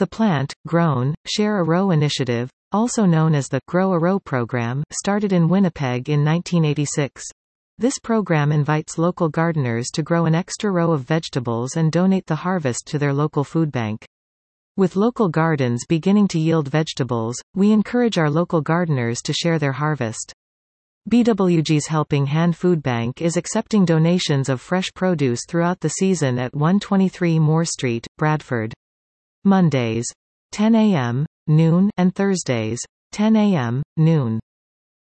The Plant, Grown, Share a Row initiative, also known as the Grow a Row program, started in Winnipeg in 1986. This program invites local gardeners to grow an extra row of vegetables and donate the harvest to their local food bank. With local gardens beginning to yield vegetables, we encourage our local gardeners to share their harvest. BWG's Helping Hand Food Bank is accepting donations of fresh produce throughout the season at 123 Moore Street, Bradford. Mondays, 10 a.m., noon, and Thursdays, 10 a.m., noon.